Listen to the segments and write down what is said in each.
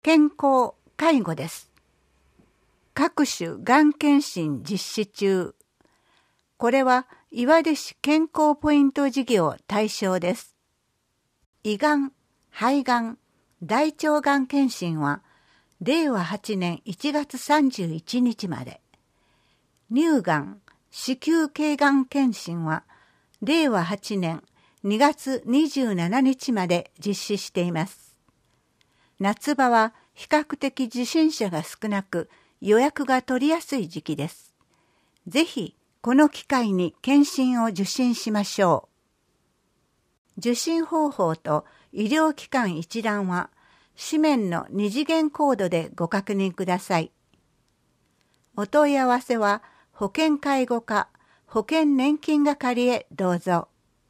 健康・介護です。各種がん検診実施中。これは岩出市健康ポイント事業対象です。胃がん、肺がん、大腸がん検診は令和8年1月31日まで。乳がん、子宮頸がん検診は令和8年2月27日まで実施しています。夏場は比較的受診者が少なく予約が取りやすい時期です。ぜひこの機会に検診を受診しましょう。受診方法と医療機関一覧は紙面の2次元コードでご確認ください。お問い合わせは保険介護課保険年金係へどうぞ。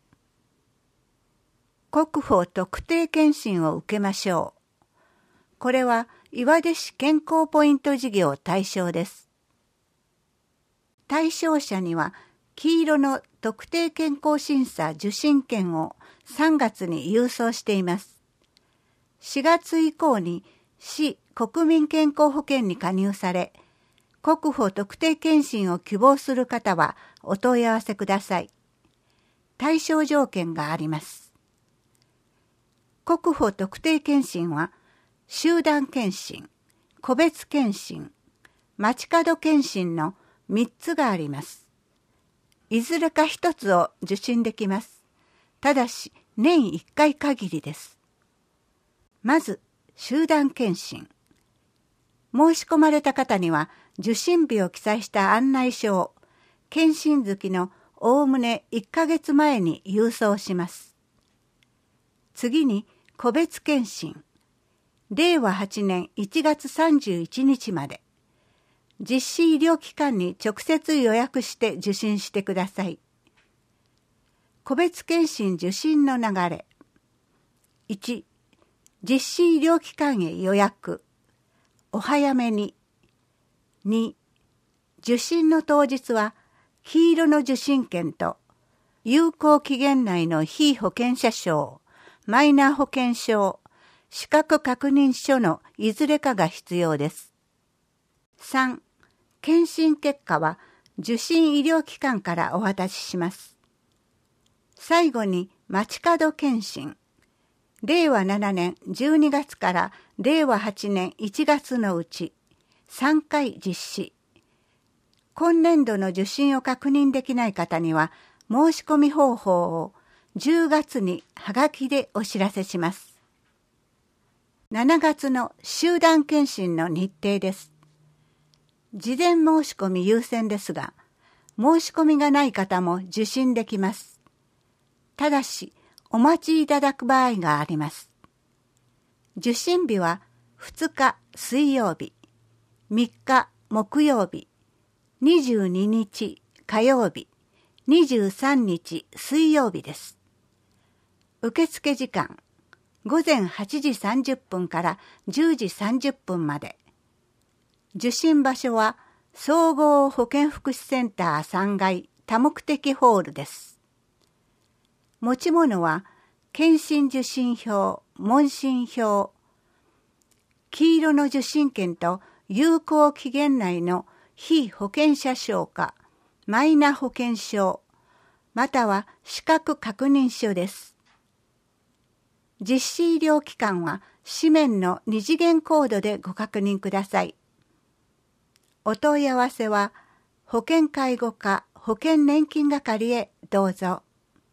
国保特定健診を受けましょう。これは岩出市健康ポイント事業対象です。対象者には黄色の特定健康審査受診券を3月に郵送しています。4月以降に市国民健康保険に加入され、国保特定健診を希望する方はお問い合わせください。対象条件があります。国保特定健診は集団検診、個別検診、街角検診の3つがあります。いずれか1つを受診できます。ただし年1回限りです。まず集団検診。申し込まれた方には受診日を記載した案内書を検診月のおおむね1ヶ月前に郵送します。次に個別検診。令和8年1月31日まで。実施医療機関に直接予約して受診してください。個別検診受診の流れ。1、実施医療機関へ予約。お早めに。2、受診の当日は黄色の受診券と有効期限内の被保険者証、マイナー保険証、資格確認書のいずれかが必要です。3、検診結果は受診医療機関からお渡しします。最後に街角検診。令和7年12月から令和8年1月のうち3回実施。今年度の受診を確認できない方には申し込み方法を10月にはがきでお知らせします。7月の集団検診の日程です。事前申し込み優先ですが、申し込みがない方も受診できます。ただし、お待ちいただく場合があります。受診日は2日水曜日、3日木曜日、22日火曜日、23日水曜日です。受付時間、午前8時30分から10時30分まで。受診場所は総合保健福祉センター3階多目的ホールです。持ち物は検診受診票、問診票、黄色の受診券と有効期限内の被保険者証かマイナ保険証、または資格確認書です。実施医療機関は紙面の2次元コードでご確認ください。お問い合わせは保険介護課保険年金係へどうぞ。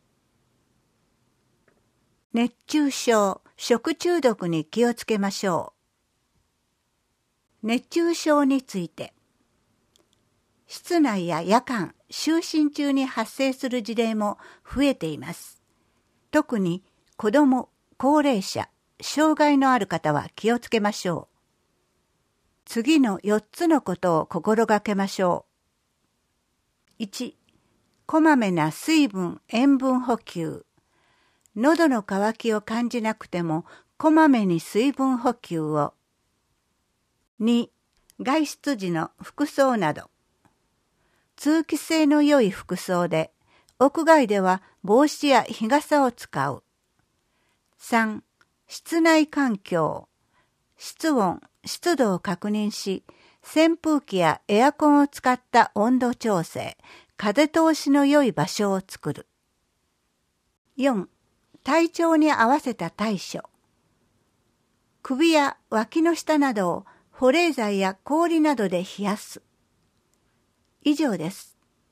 熱中症、食中毒に気をつけましょう。熱中症について。室内や夜間、就寝中に発生する事例も増えています。特に子ども、高齢者、障害のある方は気をつけましょう。次の4つのことを心がけましょう。1、こまめな水分・塩分補給。喉の渇きを感じなくても、こまめに水分補給を。2、外出時の服装など。通気性の良い服装で、屋外では帽子や日傘を使う。3、室内環境。 室温、湿度を確認し、扇風機やエアコンを使った温度調整、風通しの良い場所を作る。4. 体調に合わせた対処。首や脇の下などを保冷剤や氷などで冷やす。以上です。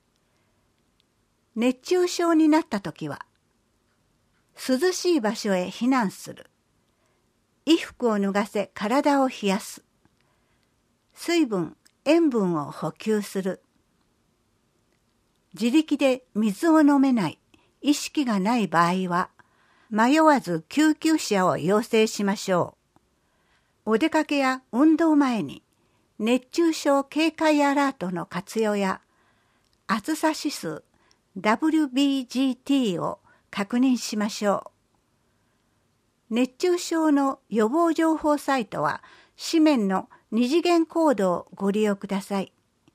熱中症になったときは、涼しい場所へ避難する。衣服を脱がせ体を冷やす。水分、塩分を補給する。自力で水を飲めない、意識がない場合は、迷わず救急車を要請しましょう。お出かけや運動前に熱中症警戒アラートの活用や暑さ指数 WBGT を確認しましょう。熱中症の予防情報サイトは紙面の二次元コードをご利用ください。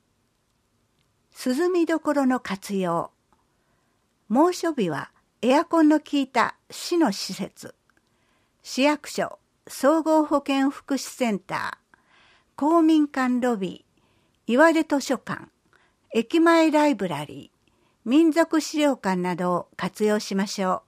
涼みどころの活用。猛暑日はエアコンの効いた市の施設、市役所、総合保健福祉センター、公民館ロビー、岩出図書館、駅前ライブラリー、民族資料館などを活用しましょう。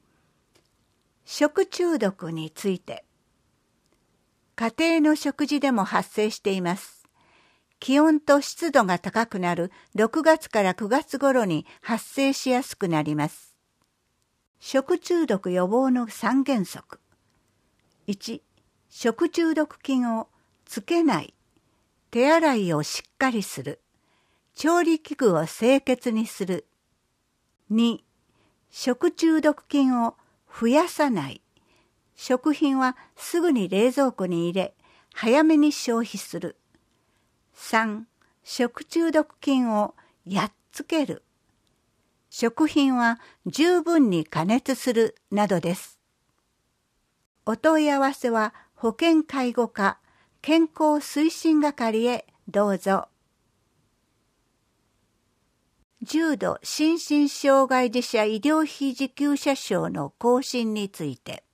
食中毒について。家庭の食事でも発生しています。気温と湿度が高くなる6月から9月頃に発生しやすくなります。食中毒予防の3原則。1、食中毒菌をつけない。手洗いをしっかりする。調理器具を清潔にする。2、食中毒菌を増やさない。食品はすぐに冷蔵庫に入れ、早めに消費する。3、食中毒菌をやっつける。食品は十分に加熱するなどです。お問い合わせは保健介護課健康推進係へどうぞ。重度心身障害児者医療費受給者証の更新について。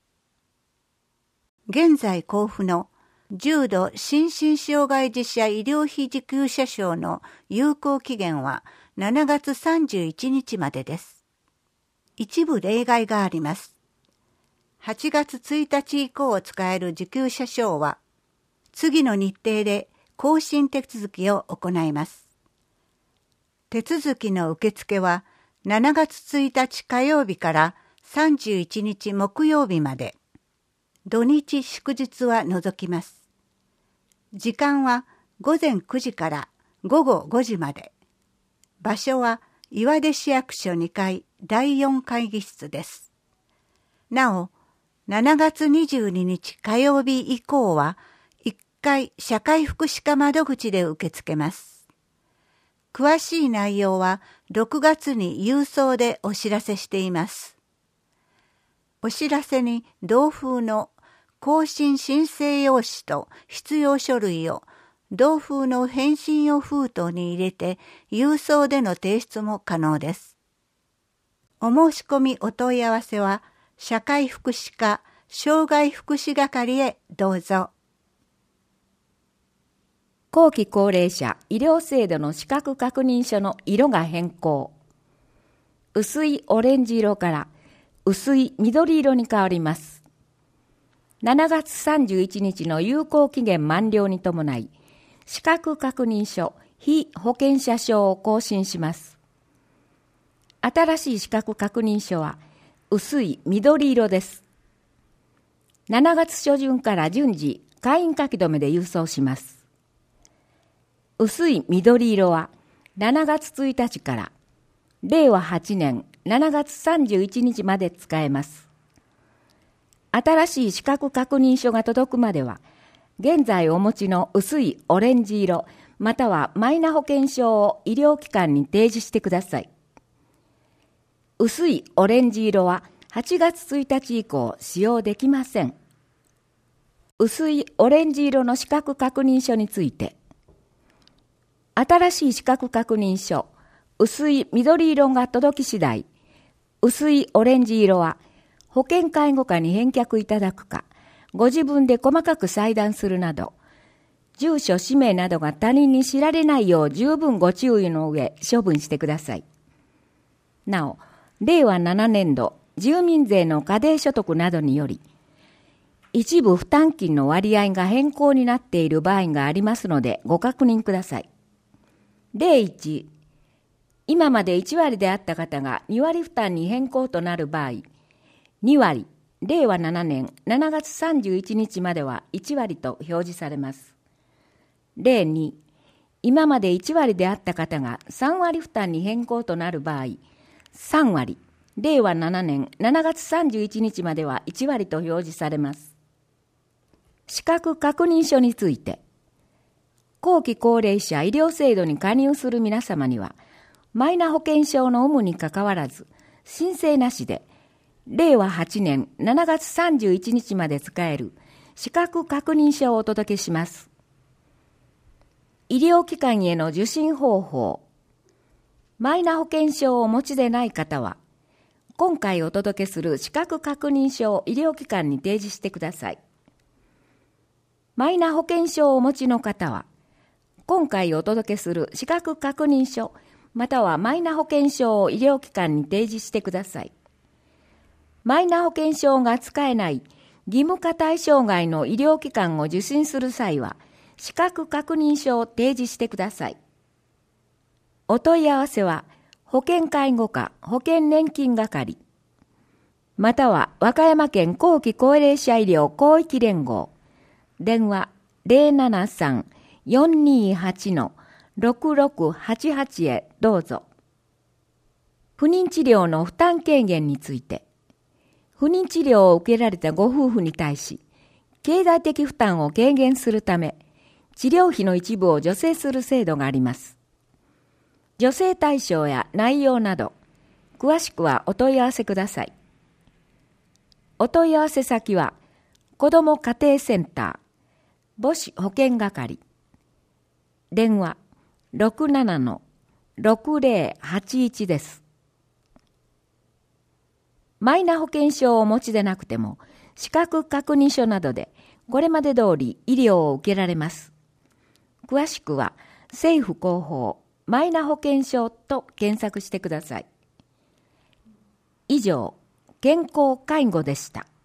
現在交付の重度心身障害児者医療費受給者証の有効期限は7月31日までです。一部例外があります。8月1日以降使える受給者証は、次の日程で更新手続きを行います。手続きの受付は7月1日火曜日から31日木曜日まで、土日祝日は除きます。時間は午前9時から午後5時まで。場所は岩出市役所2階第4会議室です。なお、7月22日火曜日以降は1階社会福祉課窓口で受け付けます。詳しい内容は6月に郵送でお知らせしています。お知らせに同封の更新申請用紙と必要書類を同封の返信用封筒に入れて郵送での提出も可能です。お申し込みお問い合わせは社会福祉課障害福祉係へどうぞ。 後期高齢者医療制度の資格確認書の色が変更。薄いオレンジ色から薄い緑色に変わります。7月31日の有効期限満了に伴い、資格確認書被保険者証を更新します。新しい資格確認書は薄い緑色です。7月初旬から順次会員書き留めで郵送します。薄い緑色は7月1日から令和8年7月31日まで使えます。新しい資格確認書が届くまでは、現在お持ちの薄いオレンジ色またはマイナ保険証を医療機関に提示してください。薄いオレンジ色は8月1日以降使用できません。薄いオレンジ色の資格確認書について、新しい資格確認書、薄い緑色が届き次第、薄いオレンジ色は保健介護課に返却いただくか、 ご自分で細かく裁断するなど、住所、氏名などが他人に知られないよう十分ご注意の上、処分してください。なお、令和7年度住民税の課税所得などにより、一部負担金の割合が変更になっている場合がありますのでご確認ください。例1、今まで1割であった方が2割負担に変更となる場合、2割、令和7年7月31日までは1割と表示されます。例2、今まで1割であった方が3割負担に変更となる場合、3割、令和7年7月31日までは1割と表示されます。資格確認書について、後期高齢者医療制度に加入する皆様には、マイナ保険証の有無にかかわらず、申請なしで、令和8年7月31日まで使える資格確認書をお届けします。医療機関への受診方法。マイナ保険証をお持ちでない方は、今回お届けする資格確認書を医療機関に提示してください。マイナ保険証をお持ちの方は、今回お届けする資格確認書、またはマイナ保険証を医療機関に提示してください。マイナ保険証が使えない義務化対象外の医療機関を受診する際は、資格確認書を提示してください。お問い合わせは、保険介護課保険年金係、または和歌山県後期高齢者医療広域連合、電話 073-428-6688 へどうぞ。不妊治療の負担軽減について、不妊治療を受けられたご夫婦に対し、経済的負担を軽減するため、治療費の一部を助成する制度があります。助成対象や内容など、詳しくはお問い合わせください。お問い合わせ先は、子ども家庭センター、母子保健係、電話 67-6081 です。マイナ保険証をお持ちでなくても、資格確認書などでこれまで通り医療を受けられます。詳しくは、政府広報マイナ保険証と検索してください。以上、健康介護でした。